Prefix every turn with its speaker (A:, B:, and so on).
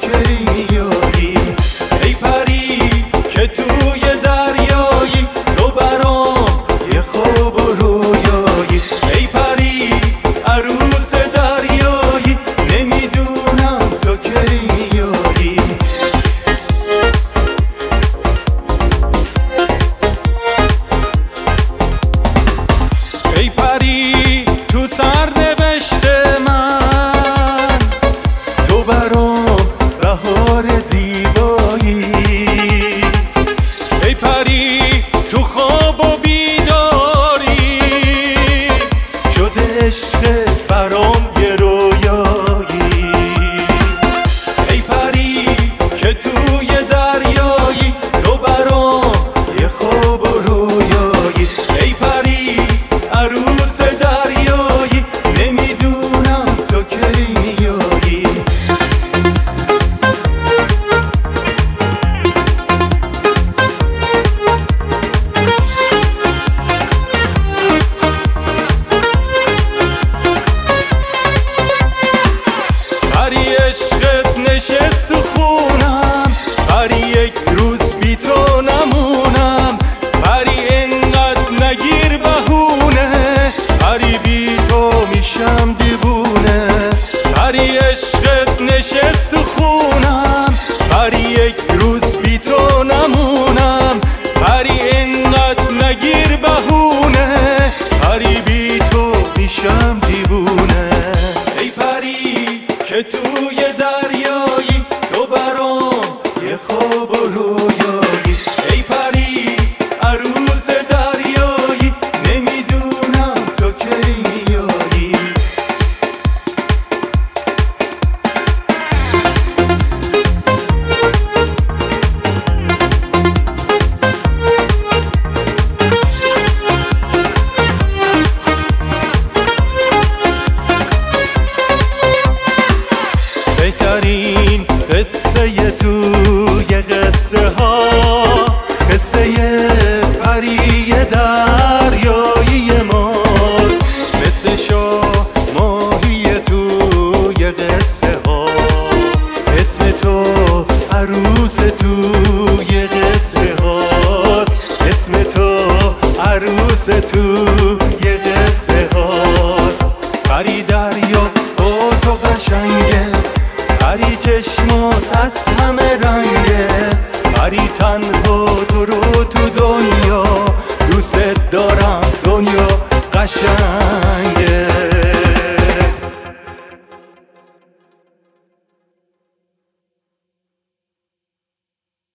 A: کی میایی؟ ای پری که توی دریایی، تو برام یه خواب و رویایی. ای پری عروس دریایی، نمیدونم تو کی میایی. ای پری تو سرنوشت من، تو برام بهار زیبایی. ای پری تو خواب و بیداری، شده عشقت برام یه رویایی. ای پری که توی دریایی، تو برام یه خواب و رویایی. ای پری عروس دریایی، نمیدونم تو کی میایی. پری عشقت نشست تو خونم، پری یک روز بی تو نمونم. پری انقدر نگیر بهونه، پری بی تو میشم دیوونه. پری عشقت نشست تو خونم، پری یک روز بی تو نمونم. پری انقدر نگیر بهونه، پری بی تو میشم دیوونه. ای پری که توی دریایی، تو برام یه خواب و رویایی. ای پری عروس دریایی، نمیدونم تو کی میایی. بهترین قصه توی قصه ها، قصه پری دریایی ماست. مثل شاه ماهی توی قصه ها، اسم تو عروس توی قصه هاست. اسم تو عروس توی قصه هاست. پری دریا با تو قشنگه، پری چشمات از همه رنگه. پری تنها تو رو تو دنیا، دوست دارم دنیا قشنگه.